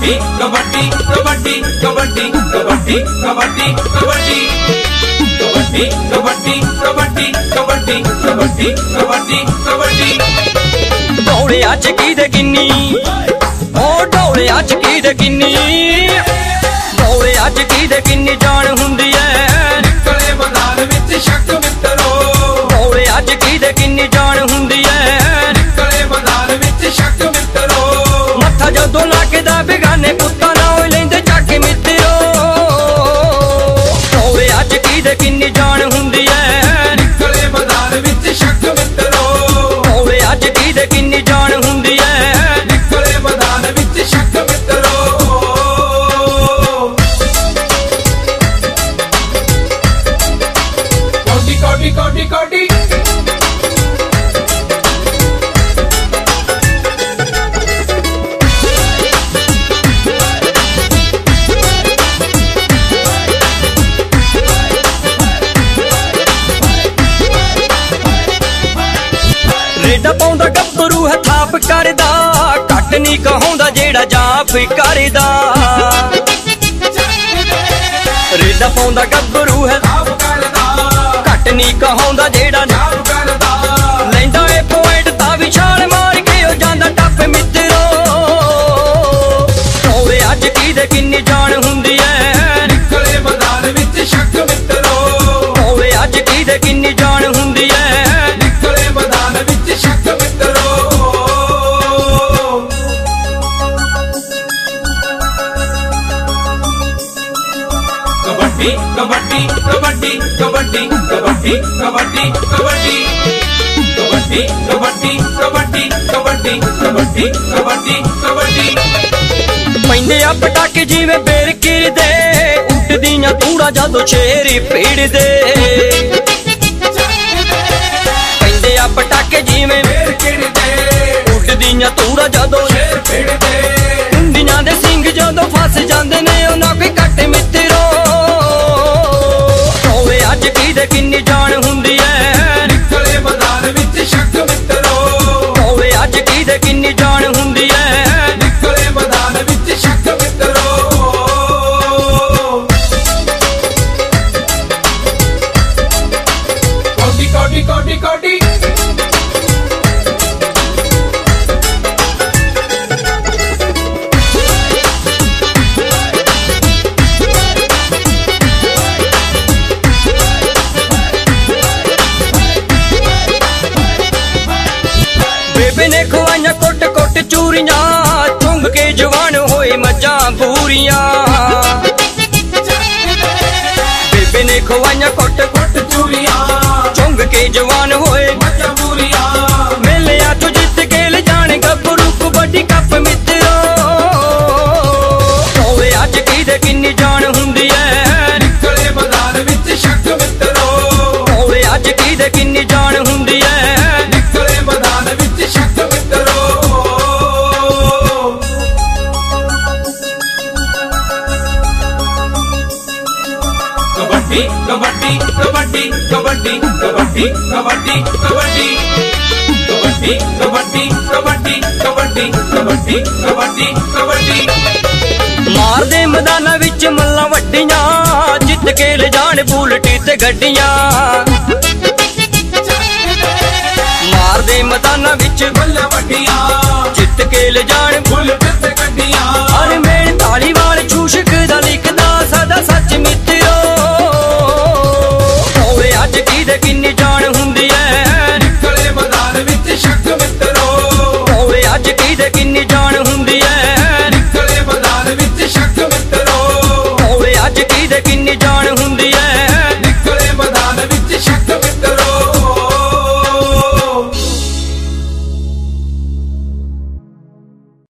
कबड्डी कबड्डी कबड्डी कबड्डी कबड्डी कबड्डी कबड्डी कबड्डी कबड्डी कबड्डी कबड्डी कबड्डी कबड्डी ढोले अज की दे किन्नी ओ ढोले अज की दे किन्नी ढोले अज की दे किन्नी जान हुंदी है निकले मैदान विच शक मित्रो ढोले अज की दे किन्नी जान हुंदी है निकले मैदान विच शक मित्रो मत्था जदों लगदा बेगाने पुत्तां नाल लैंदे जाके मित्रो ढोले अज की दे किन्नी जान हुंदी है निकले मैदान विच शक मित्रो ढोले अज की दे किन्नी जान हुंदी है निकले मैदान विच शक मित्रो कोटी कोटी कोटी रेडा पाउंदा गब्बरू है थाप करदा घट नहीं कहाउंदा जेड़ा जाफ करदा रेडा पाउंदा गब्बरू है घट नहीं कहाउंदा जेड़ा लैंदा ए पॉइंट ता भी छाल मार के ओ जांदा टप मित्रो ढोले अज की दे किन्नी जान हुंदी है निकले मैदान विच शक मित्रो ढोले अज की दे किन्नी जान हुंदी है निकले मैदान विच शक मित्रो कबड्डी कबड्डी कबड्डी कबड्डी कबड्डी कबड्डी कबड्डी कबड्डी कबड्डी कबड्डी कबड्डी कबड्डी कबड्डी कबड्डी पैंदे आ पटाके जिवें बेर किरदे उठदियां धूड़ा जदों शेर भीड़ दे पैंदे आ पटाके जिवें फेर किरदे उठदियां धूड़ा जदों शेर फिरदे कुंडियां दे सिंग जदों फस जांदे ने उन्हां कोई घट मित्रो ढोले अज की दे किन्नी जान हुंदी है निकले मैदान विच शक मित्रो ढोले अज की दे किन्नी जान हुंदी है निकले मैदान विच शक मित्रो कोटी कोटी कोटी कोटी बेबे ने खुआइयां कुट कुट चूरियां चुंग के जवान होए मज्जां पूरियां बेबे ने खुआइयां कुट कुट चूरियां चुंग के जवान होए मजबूरियां मेलिया तू जित के ले जाने गब्बरू कबड्डी कप मित्रो ढोले अज की दे किन्नी जान हुंदी है निकले मैदान विच शक मित्रो ढोले अज की दे किन्नी जान हुंदी है निकले मैदान विच शक मित्रो कबड्डी कबड्डी कबड्डी कबड्डी कबड्डी कबड्डी कबड्डी कबड्डी कबड्डी कबड्डी कबड्डी कबड्डी कबड्डी कबड्डी मार दे मैदानां विच मल्लां वड्डियां जित के ले जान बुलटी ते गड्डियां मार दे मैदानां विच बल्ले वड्डियां जित के ले जान